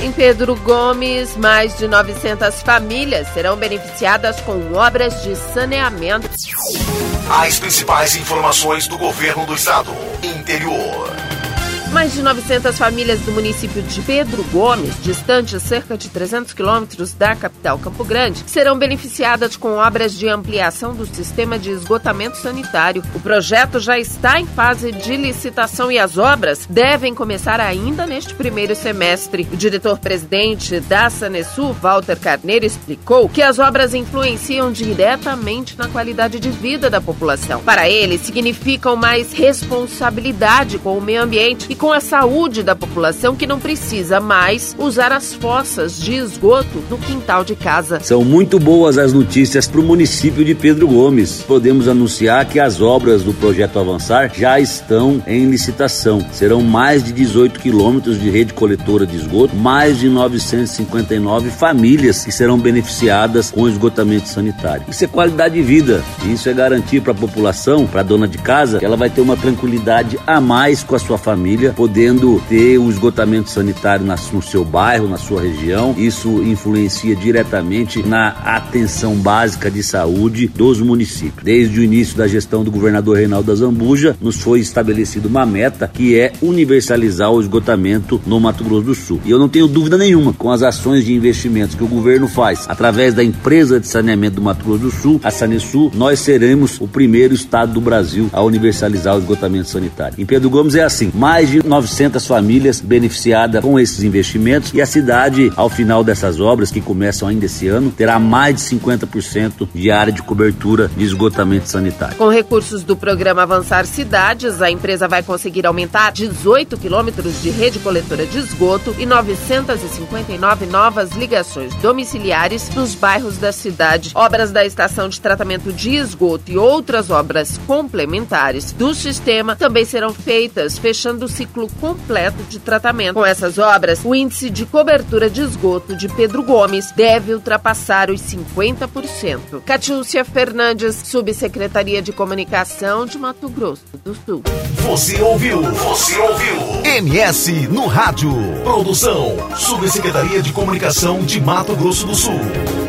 Em Pedro Gomes, mais de 900 famílias serão beneficiadas com obras de saneamento. As principais informações do governo do estado. Interior. Mais de 900 famílias do município de Pedro Gomes, distante cerca de 300 quilômetros da capital Campo Grande, serão beneficiadas com obras de ampliação do sistema de esgotamento sanitário. O projeto já está em fase de licitação e as obras devem começar ainda neste primeiro semestre. O diretor-presidente da Sanesul, Walter Carneiro, explicou que as obras influenciam diretamente na qualidade de vida da população. Para ele, significam mais responsabilidade com o meio ambiente e com a saúde da população, que não precisa mais usar as fossas de esgoto no quintal de casa. São muito boas as notícias para o município de Pedro Gomes. Podemos anunciar que as obras do projeto Avançar já estão em licitação. Serão mais de 18 quilômetros de rede coletora de esgoto, mais de 959 famílias que serão beneficiadas com esgotamento sanitário. Isso é qualidade de vida. Isso é garantir para a população, para a dona de casa, que ela vai ter uma tranquilidade a mais com a sua família, podendo ter o esgotamento sanitário no seu bairro, na sua região. Isso influencia diretamente na atenção básica de saúde dos municípios. Desde o início da gestão do governador Reinaldo Azambuja, nos foi estabelecida uma meta que é universalizar o esgotamento no Mato Grosso do Sul. E eu não tenho dúvida nenhuma, com as ações de investimentos que o governo faz através da empresa de saneamento do Mato Grosso do Sul, a Sanesul, nós seremos o primeiro estado do Brasil a universalizar o esgotamento sanitário. Em Pedro Gomes é assim, mais de 900 famílias beneficiadas com esses investimentos, e a cidade, ao final dessas obras, que começam ainda esse ano, terá mais de 50% de área de cobertura de esgotamento sanitário. Com recursos do programa Avançar Cidades, a empresa vai conseguir aumentar 18 quilômetros de rede coletora de esgoto e 959 novas ligações domiciliares nos bairros da cidade. Obras da estação de tratamento de esgoto e outras obras complementares do sistema também serão feitas, fechando o ciclo completo de tratamento. Com essas obras, o índice de cobertura de esgoto de Pedro Gomes deve ultrapassar os 50%. Catiúcia Fernandes, Subsecretaria de Comunicação de Mato Grosso do Sul. Você ouviu? MS no Rádio. Produção, Subsecretaria de Comunicação de Mato Grosso do Sul.